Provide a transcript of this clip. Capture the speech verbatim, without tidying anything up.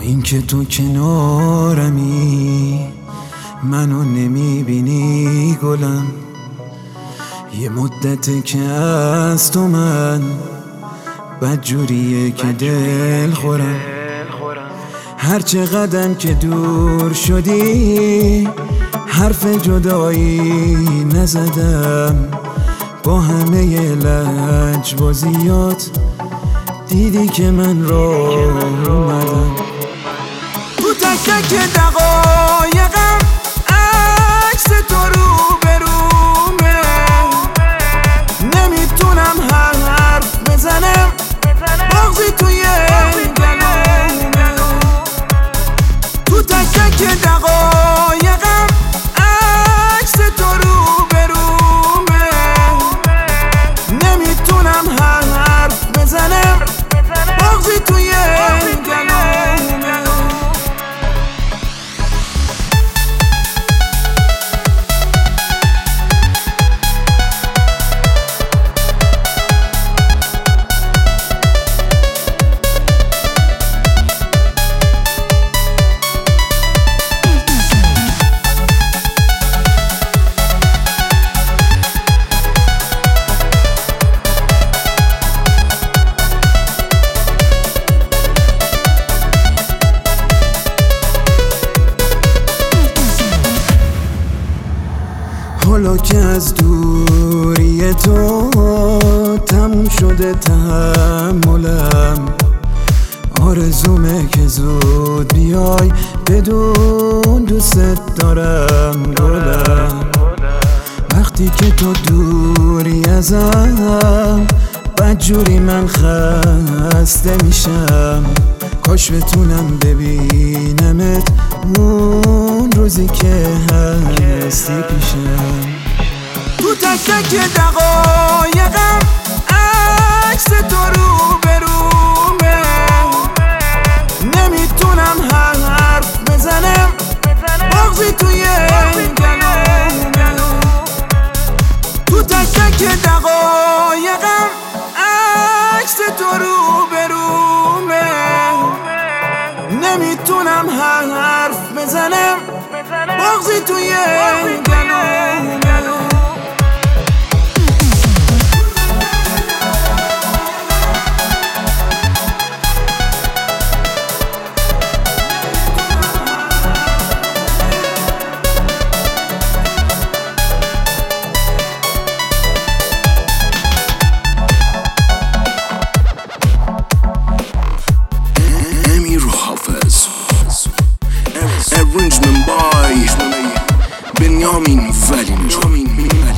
این که تو کنارمی منو نمیبینی گلم، یه مدته که از تو من بدجوریه که دل خورم. هر چه قدم که دور شدی حرف جدایی نزدم، با همه لجبازیات دیدی که من راه اومدم. تو تک تک دقایقم عکس تو رو برومه، نمیتونم حرف بزنم مغزی توی گلومه. تو تک تک دقایقم عکس تو رو برومه، نمیتونم حرف بزنم مغزی توی گلومه. حالا که از دوری تو تموم شده تحملم، آرزومه که زود بیای بدون دوست دارم گلم. وقتی که تو دوری ازم بدجوری من خسته میشم، کاش بتونم ببینمت اون روزی که هستی پیشم. تو تک تک دقایقم عکس تو رو برومه، نمیتونم حرف بزنم مغزی توی گلومه. تو تک تک دقایقم عکس تو رو برومه، نمیتونم حرف بزنم مغزی توی گلومه. Arrangement by Benjamin Valin.